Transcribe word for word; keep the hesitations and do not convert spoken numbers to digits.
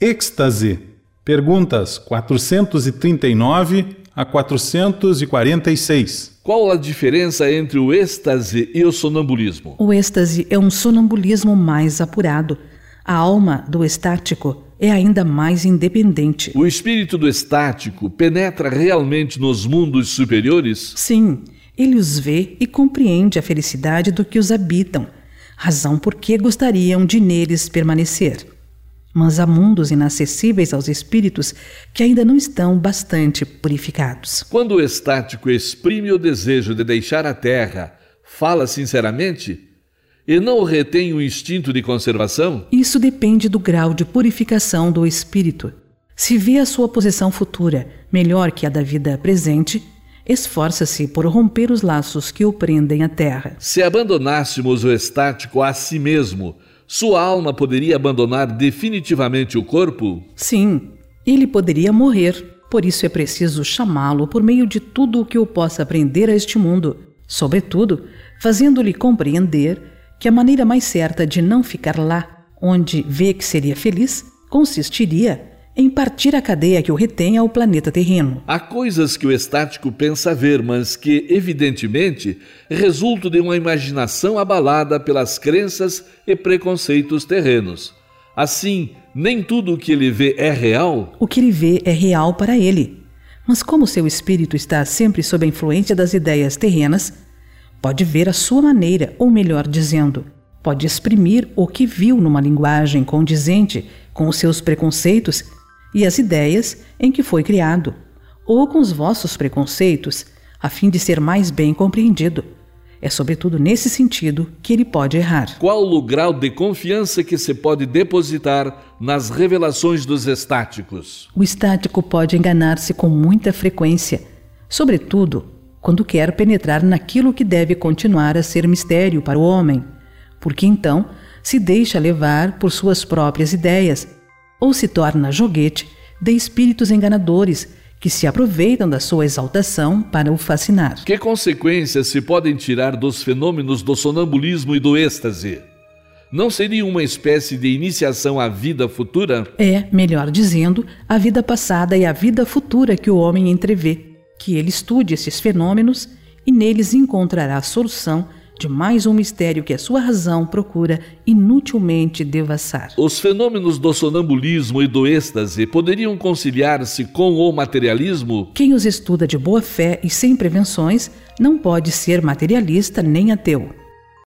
Êxtase. Perguntas quatrocentos e trinta e nove a quatrocentos e quarenta e seis. Qual a diferença entre o êxtase e o sonambulismo? O êxtase é um sonambulismo mais apurado. A alma do estático é ainda mais independente. O espírito do estático penetra realmente nos mundos superiores? Sim, ele os vê e compreende a felicidade do que os habitam, razão por que gostariam de neles permanecer. Mas há mundos inacessíveis aos espíritos que ainda não estão bastante purificados. Quando o estático exprime o desejo de deixar a Terra, fala sinceramente e não retém o instinto de conservação? Isso depende do grau de purificação do espírito. Se vê a sua posição futura melhor que a da vida presente, esforça-se por romper os laços que o prendem à Terra. Se abandonássemos o estático a si mesmo, sua alma poderia abandonar definitivamente o corpo? Sim, ele poderia morrer. Por isso é preciso chamá-lo por meio de tudo o que o possa aprender a este mundo, sobretudo fazendo-lhe compreender que a maneira mais certa de não ficar lá, onde vê que seria feliz, consistiria em partir a cadeia que o retém ao planeta terreno. Há coisas que o estático pensa ver, mas que, evidentemente, resultam de uma imaginação abalada pelas crenças e preconceitos terrenos. Assim, nem tudo o que ele vê é real? O que ele vê é real para ele. Mas como seu espírito está sempre sob a influência das ideias terrenas, pode ver à sua maneira, ou melhor dizendo, pode exprimir o que viu numa linguagem condizente com os seus preconceitos e as ideias em que foi criado, ou com os vossos preconceitos, a fim de ser mais bem compreendido. É sobretudo nesse sentido que ele pode errar. Qual o grau de confiança que se pode depositar nas revelações dos estáticos? O estático pode enganar-se com muita frequência, sobretudo quando quer penetrar naquilo que deve continuar a ser mistério para o homem, porque então se deixa levar por suas próprias ideias, ou se torna joguete de espíritos enganadores que se aproveitam da sua exaltação para o fascinar. Que consequências se podem tirar dos fenômenos do sonambulismo e do êxtase? Não seria uma espécie de iniciação à vida futura? É, melhor dizendo, a vida passada e a vida futura que o homem entrevê. Que ele estude esses fenômenos e neles encontrará a solução de mais um mistério que a sua razão procura inutilmente devassar. Os fenômenos do sonambulismo e do êxtase poderiam conciliar-se com o materialismo? Quem os estuda de boa fé e sem prevenções não pode ser materialista nem ateu.